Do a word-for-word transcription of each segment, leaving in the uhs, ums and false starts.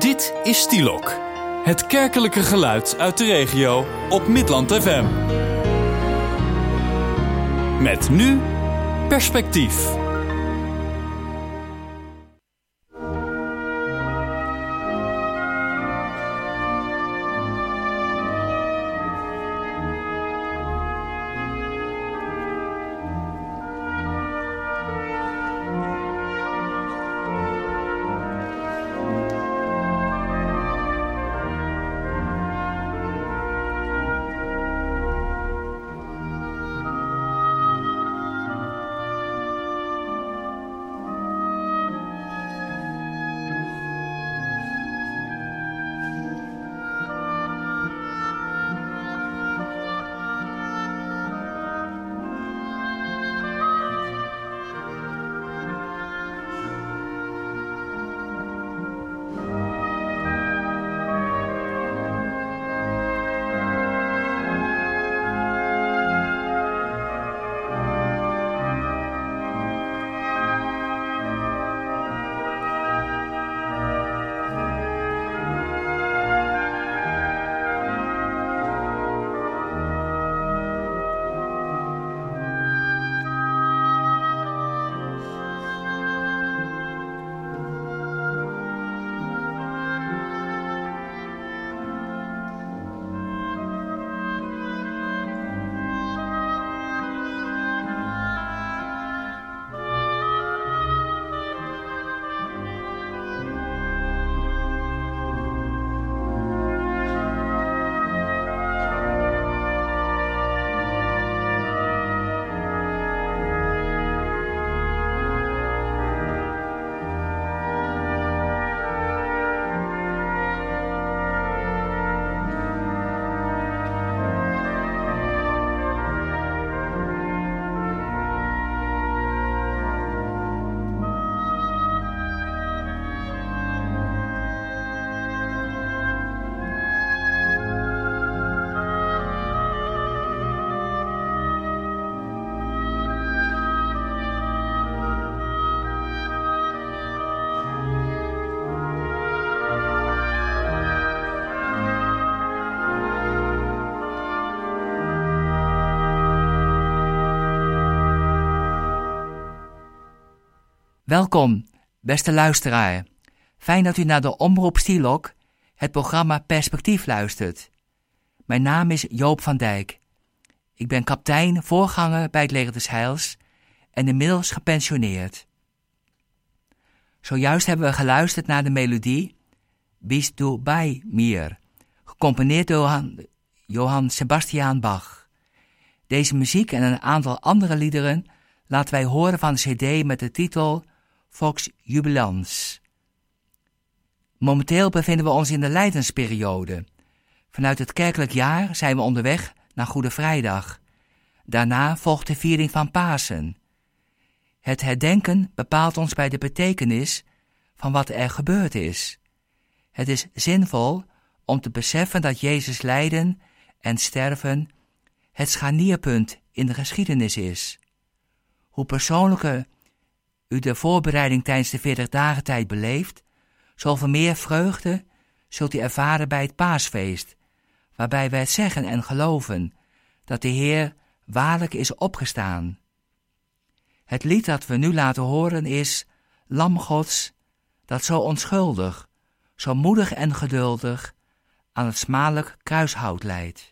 Dit is Stielok, het kerkelijke geluid uit de regio op Midland F M. Met nu Perspectief. Welkom, beste luisteraar. Fijn dat u naar de Omroep Stielok, het programma Perspectief, luistert. Mijn naam is Joop van Dijk. Ik ben kapitein, voorganger bij het Leger des Heils en inmiddels gepensioneerd. Zojuist hebben we geluisterd naar de melodie Bist du bei mir, gecomponeerd door Johann, Johann Sebastian Bach. Deze muziek en een aantal andere liederen laten wij horen van de cd met de titel Vox Jubilans. Momenteel bevinden we ons in de lijdensperiode. Vanuit het kerkelijk jaar zijn we onderweg naar Goede Vrijdag. Daarna volgt de viering van Pasen. Het herdenken bepaalt ons bij de betekenis van wat er gebeurd is. Het is zinvol om te beseffen dat Jezus lijden en sterven het scharnierpunt in de geschiedenis is. Hoe persoonlijker u de voorbereiding tijdens de veertig dagen tijd beleeft, zoveel meer vreugde zult u ervaren bij het paasfeest, waarbij wij het zeggen en geloven dat de Heer waarlijk is opgestaan. Het lied dat we nu laten horen is Lam Gods, dat zo onschuldig, zo moedig en geduldig aan het smadelijk kruishout leidt.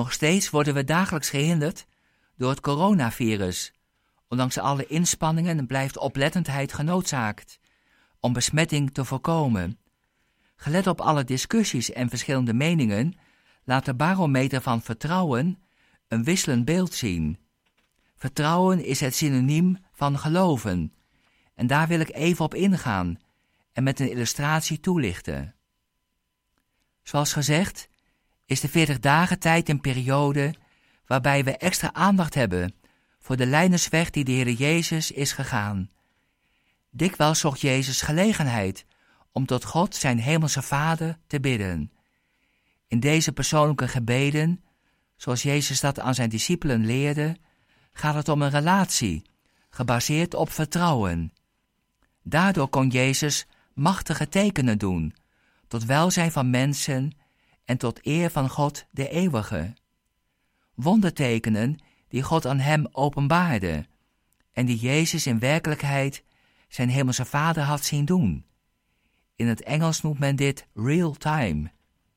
Nog steeds worden we dagelijks gehinderd door het coronavirus. Ondanks alle inspanningen blijft oplettendheid genoodzaakt om besmetting te voorkomen. Gelet op alle discussies en verschillende meningen laat de barometer van vertrouwen een wisselend beeld zien. Vertrouwen is het synoniem van geloven. En daar wil ik even op ingaan en met een illustratie toelichten. Zoals gezegd is de veertig dagen tijd een periode waarbij we extra aandacht hebben voor de lijdersweg die de Heer Jezus is gegaan. Dikwijls zocht Jezus gelegenheid om tot God, zijn hemelse Vader, te bidden. In deze persoonlijke gebeden, zoals Jezus dat aan zijn discipelen leerde, gaat het om een relatie, gebaseerd op vertrouwen. Daardoor kon Jezus machtige tekenen doen, tot welzijn van mensen en tot eer van God de Eeuwige. Wondertekenen die God aan hem openbaarde en die Jezus in werkelijkheid zijn hemelse Vader had zien doen. In het Engels noemt men dit real time.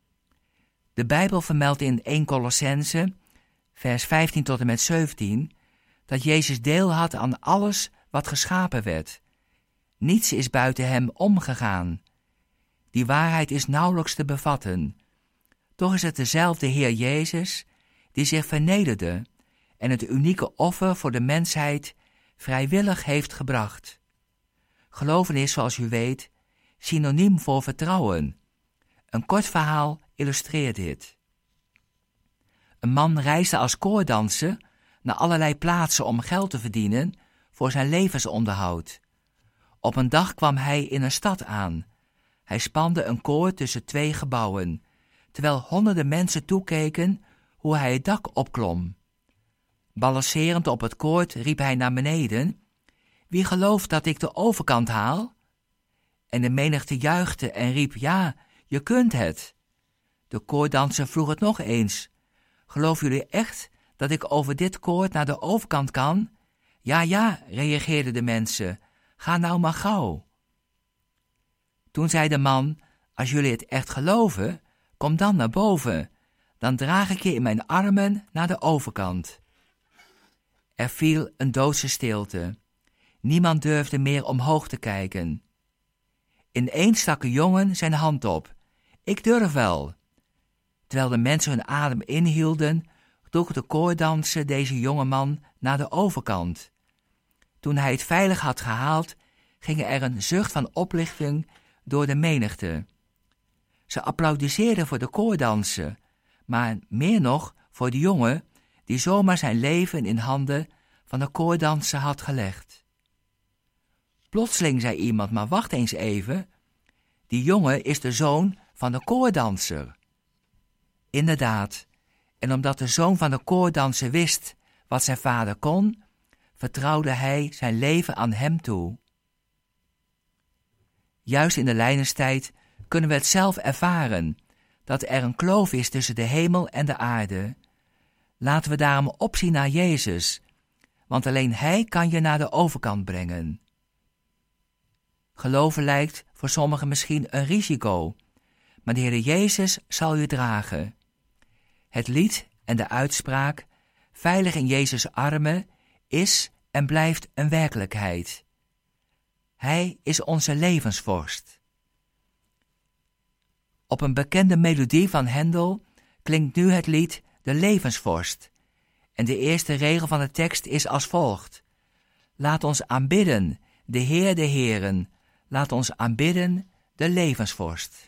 De Bijbel vermeldt in Eerste Kolossenzen, vers vijftien tot en met zeventien, dat Jezus deel had aan alles wat geschapen werd. Niets is buiten hem omgegaan. Die waarheid is nauwelijks te bevatten. Toch is het dezelfde Heer Jezus die zich vernederde en het unieke offer voor de mensheid vrijwillig heeft gebracht. Geloven is, zoals u weet, synoniem voor vertrouwen. Een kort verhaal illustreert dit. Een man reisde als koordanser naar allerlei plaatsen om geld te verdienen voor zijn levensonderhoud. Op een dag kwam hij in een stad aan. Hij spande een koord tussen twee gebouwen, terwijl honderden mensen toekeken hoe hij het dak opklom. Balancerend op het koord riep hij naar beneden: "Wie gelooft dat ik de overkant haal?" En de menigte juichte en riep: "Ja, je kunt het." De koorddanser vroeg het nog eens: "Geloven jullie echt dat ik over dit koord naar de overkant kan?" "Ja, ja," reageerden de mensen. "Ga nou maar gauw." Toen zei de man: "Als jullie het echt geloven, kom dan naar boven. Dan draag ik je in mijn armen naar de overkant." Er viel een doodse stilte. Niemand durfde meer omhoog te kijken. Ineens stak een jongen zijn hand op. "Ik durf wel." Terwijl de mensen hun adem inhielden, droeg de koordanser deze jonge man naar de overkant. Toen hij het veilig had gehaald, ging er een zucht van oplichting door de menigte. Ze applaudisseerden voor de koordanser, maar meer nog voor de jongen die zomaar zijn leven in handen van de koordanser had gelegd. Plotseling zei iemand: "Maar wacht eens even, die jongen is de zoon van de koordanser." Inderdaad, en omdat de zoon van de koordanser wist wat zijn vader kon, vertrouwde hij zijn leven aan hem toe. Juist in de lijdenstijd kunnen we het zelf ervaren, dat er een kloof is tussen de hemel en de aarde. Laten we daarom opzien naar Jezus, want alleen Hij kan je naar de overkant brengen. Geloven lijkt voor sommigen misschien een risico, maar de Heer Jezus zal je dragen. Het lied en de uitspraak, veilig in Jezus' armen, is en blijft een werkelijkheid. Hij is onze levensvorst. Op een bekende melodie van Hendel klinkt nu het lied De Levensvorst. En de eerste regel van de tekst is als volgt: "Laat ons aanbidden, de Heer de Heeren. Laat ons aanbidden, de levensvorst."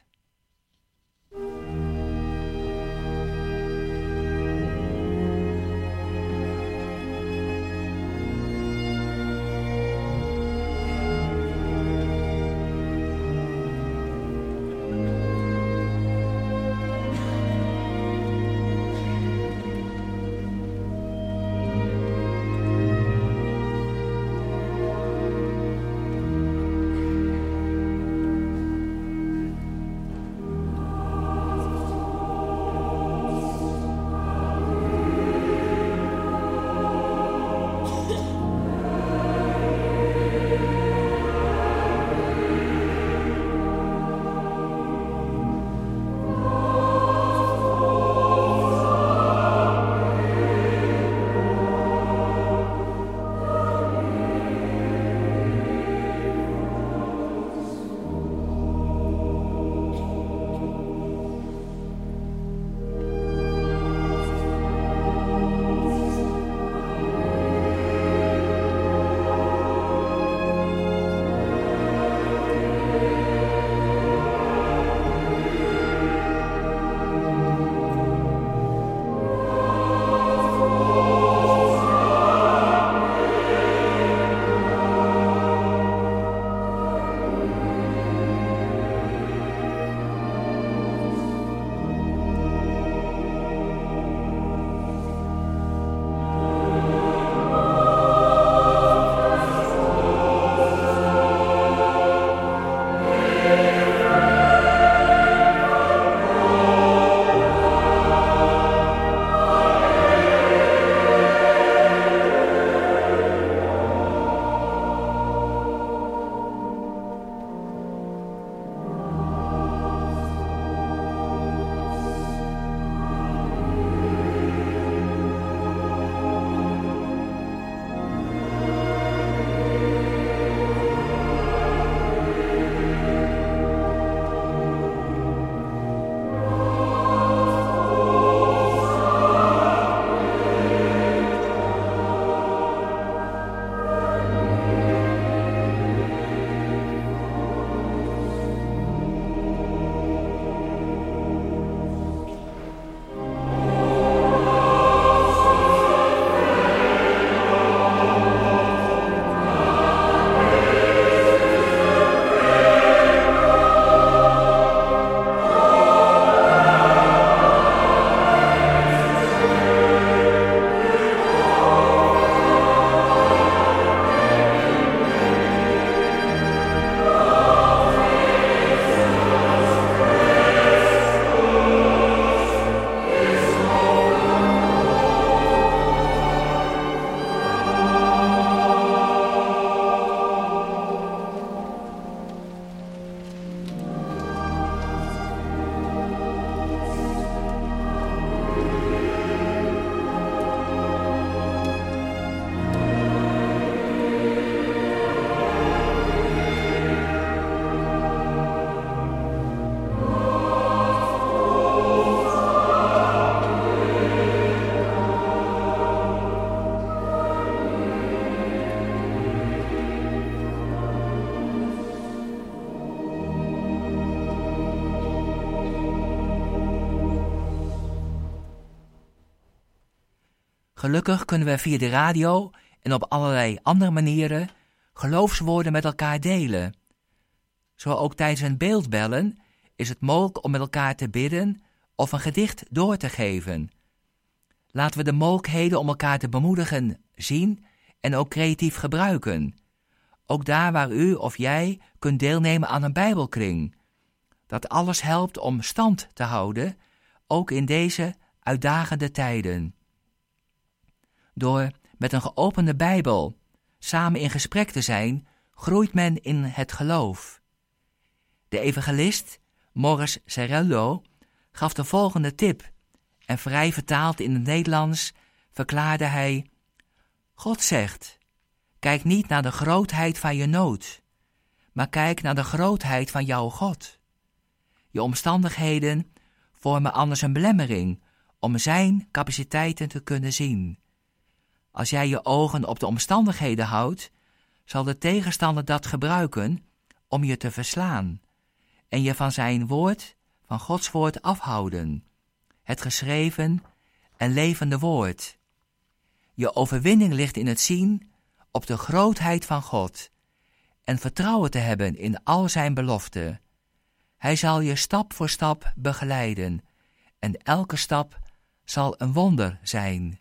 Gelukkig kunnen we via de radio en op allerlei andere manieren geloofswoorden met elkaar delen. Zo ook tijdens een beeldbellen is het mogelijk om met elkaar te bidden of een gedicht door te geven. Laten we de mogelijkheden om elkaar te bemoedigen zien en ook creatief gebruiken. Ook daar waar u of jij kunt deelnemen aan een Bijbelkring. Dat alles helpt om stand te houden, ook in deze uitdagende tijden. Door met een geopende Bijbel samen in gesprek te zijn, groeit men in het geloof. De evangelist Morris Cerullo gaf de volgende tip en vrij vertaald in het Nederlands verklaarde hij: God zegt, kijk niet naar de grootheid van je nood, maar kijk naar de grootheid van jouw God. Je omstandigheden vormen anders een belemmering om zijn capaciteiten te kunnen zien. Als jij je ogen op de omstandigheden houdt, zal de tegenstander dat gebruiken om je te verslaan en je van zijn woord, van Gods woord afhouden, het geschreven en levende woord. Je overwinning ligt in het zien op de grootheid van God en vertrouwen te hebben in al zijn beloften. Hij zal je stap voor stap begeleiden en elke stap zal een wonder zijn.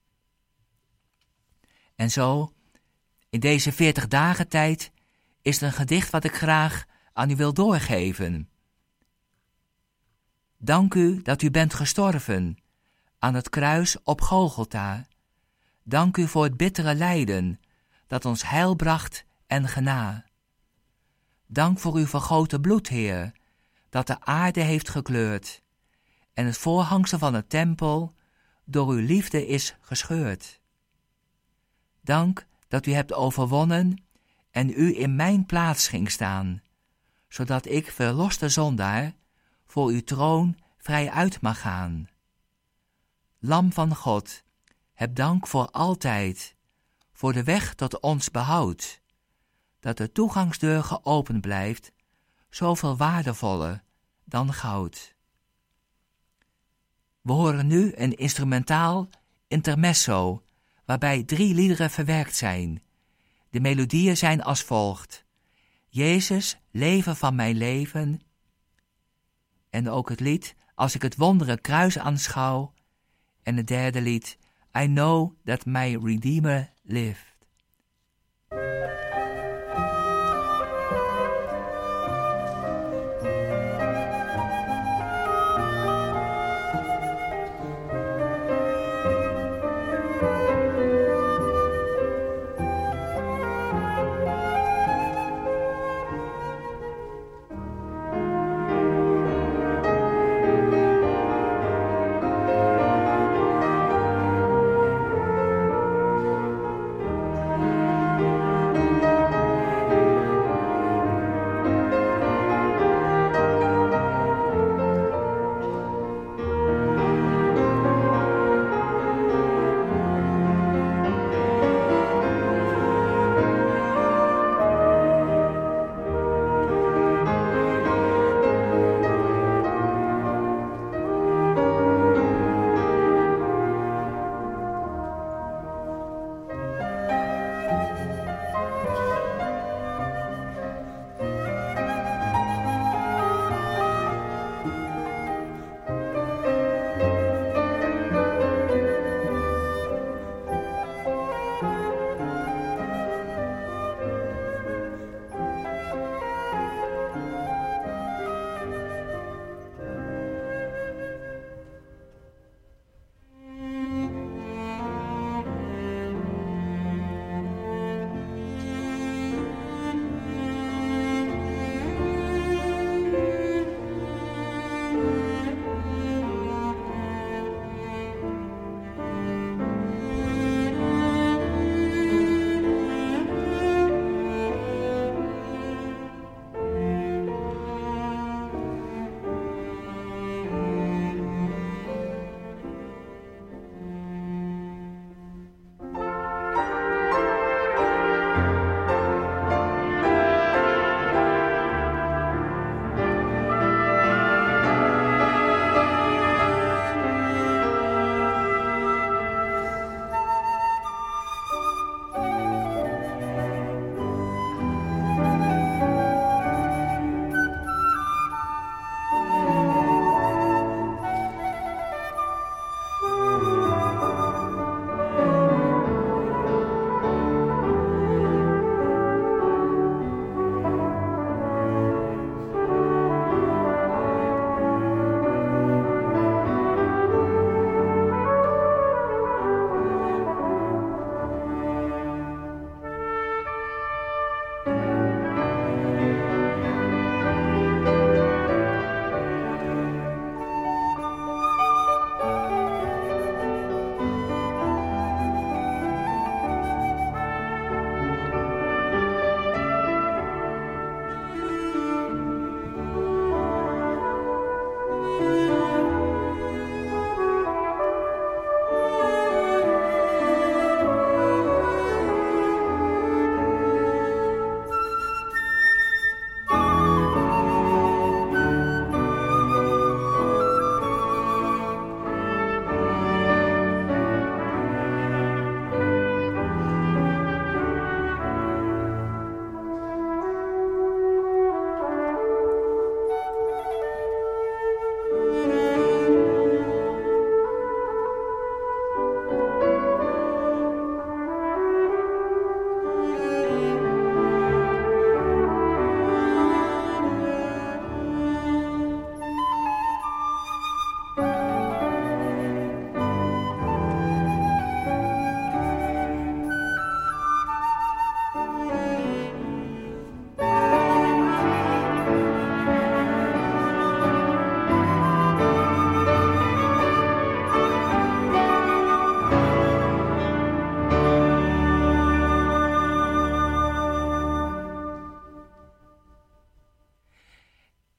En zo, in deze veertig dagen tijd, is er een gedicht wat ik graag aan u wil doorgeven. Dank u dat u bent gestorven aan het kruis op Golgotha. Dank u voor het bittere lijden dat ons heil bracht en gena. Dank voor uw vergoten bloed, Heer, dat de aarde heeft gekleurd en het voorhangsel van de tempel door uw liefde is gescheurd. Dank dat u hebt overwonnen en u in mijn plaats ging staan, zodat ik, verloste zondaar, voor uw troon vrij uit mag gaan. Lam van God, heb dank voor altijd, voor de weg tot ons behoud, dat de toegangsdeur geopend blijft, zoveel waardevoller dan goud. We horen nu een instrumentaal intermezzo, waarbij drie liederen verwerkt zijn. De melodieën zijn als volgt: Jezus, leven van mijn leven. En ook het lied Als ik het wondere kruis aanschouw. En het derde lied I know that my Redeemer lived.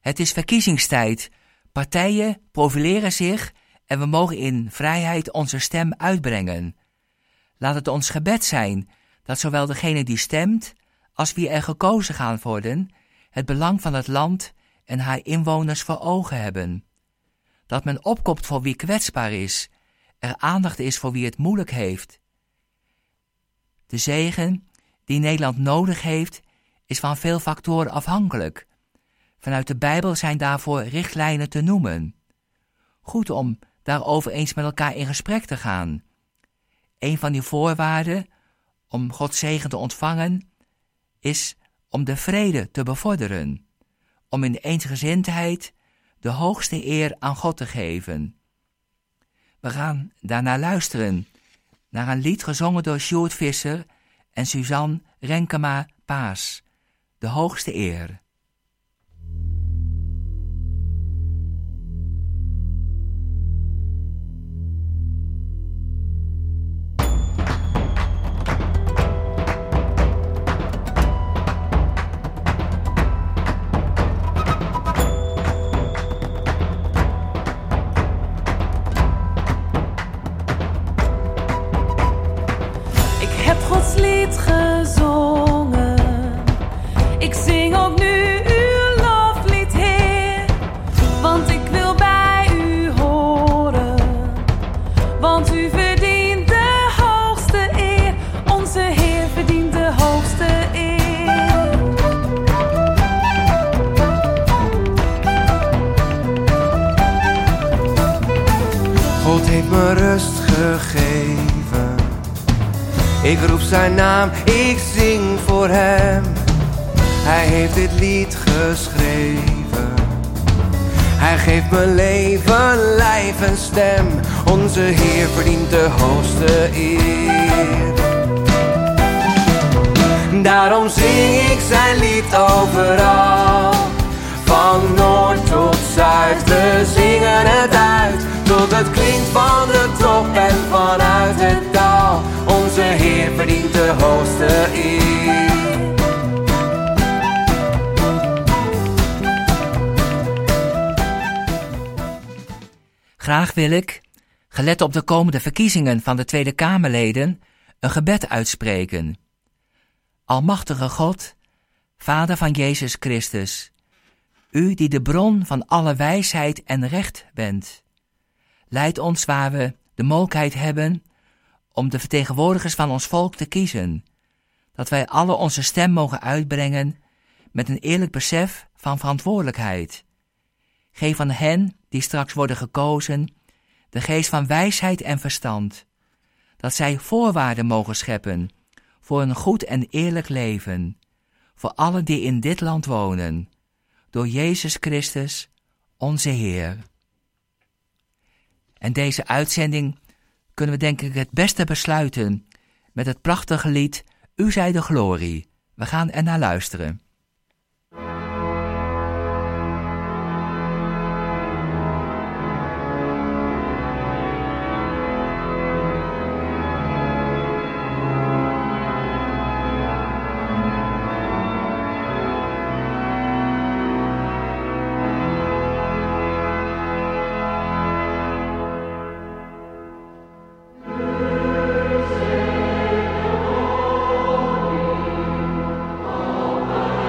Het is verkiezingstijd. Partijen profileren zich en we mogen in vrijheid onze stem uitbrengen. Laat het ons gebed zijn dat zowel degene die stemt als wie er gekozen gaan worden het belang van het land en haar inwoners voor ogen hebben. Dat men opkomt voor wie kwetsbaar is, er aandacht is voor wie het moeilijk heeft. De zegen die Nederland nodig heeft, is van veel factoren afhankelijk. Vanuit de Bijbel zijn daarvoor richtlijnen te noemen. Goed om daarover eens met elkaar in gesprek te gaan. Een van die voorwaarden om Gods zegen te ontvangen is om de vrede te bevorderen, om in eensgezindheid de hoogste eer aan God te geven. We gaan daarna luisteren naar een lied gezongen door Sjoerd Visser en Suzanne Renkema Paas, de hoogste eer. God heeft me rust gegeven. Ik roep zijn naam, ik zing voor hem. Hij heeft dit lied geschreven. Hij geeft me leven, lijf en stem. Onze Heer verdient de hoogste eer. Daarom zing ik zijn lied overal. Van noord tot zuid, we zingen het uit. Tot het klinkt van de top en vanuit het dal. Onze Heer verdient de hoogste eer. Graag wil ik, gelet op de komende verkiezingen van de Tweede Kamerleden, een gebed uitspreken. Almachtige God, Vader van Jezus Christus, U die de bron van alle wijsheid en recht bent, leid ons waar we de mogelijkheid hebben om de vertegenwoordigers van ons volk te kiezen, dat wij alle onze stem mogen uitbrengen met een eerlijk besef van verantwoordelijkheid. Geef aan hen die straks worden gekozen de geest van wijsheid en verstand, dat zij voorwaarden mogen scheppen voor een goed en eerlijk leven, voor allen die in dit land wonen, door Jezus Christus, onze Heer. En deze uitzending kunnen we denk ik het beste besluiten met het prachtige lied U zij de glorie. We gaan er naar luisteren. Oh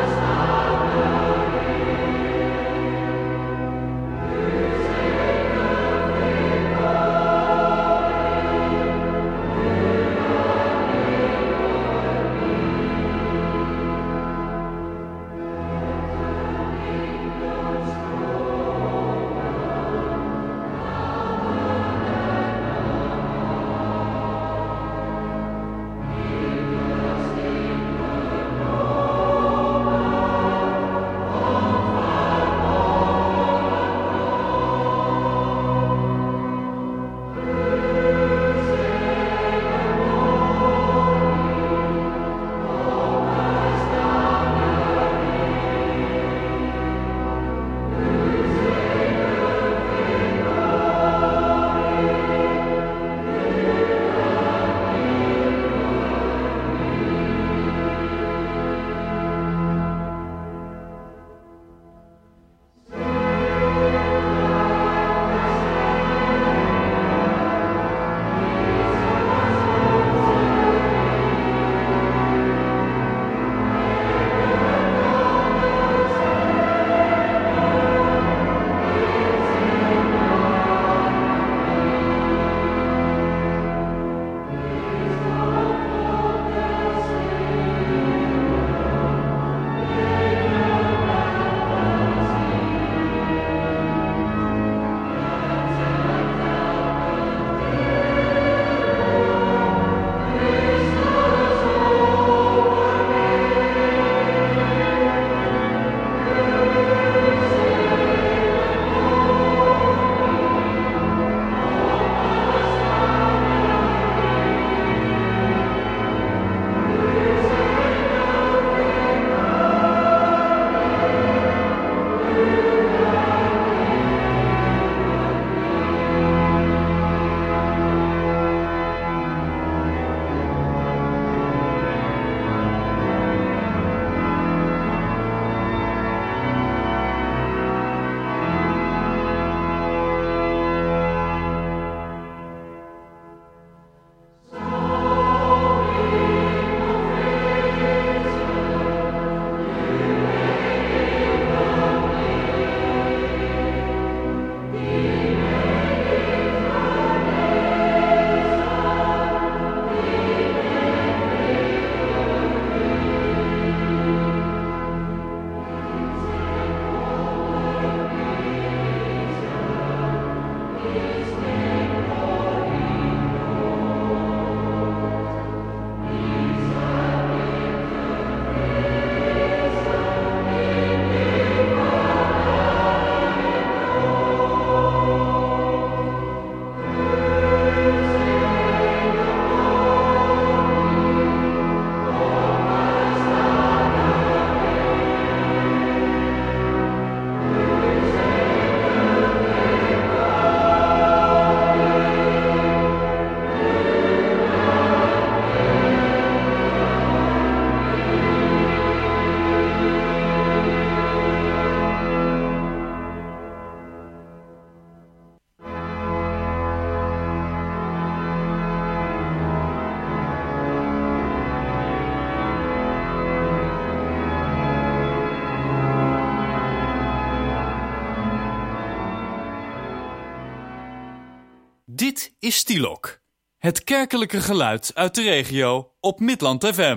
Dit is Stielok, het kerkelijke geluid uit de regio op Midland F M.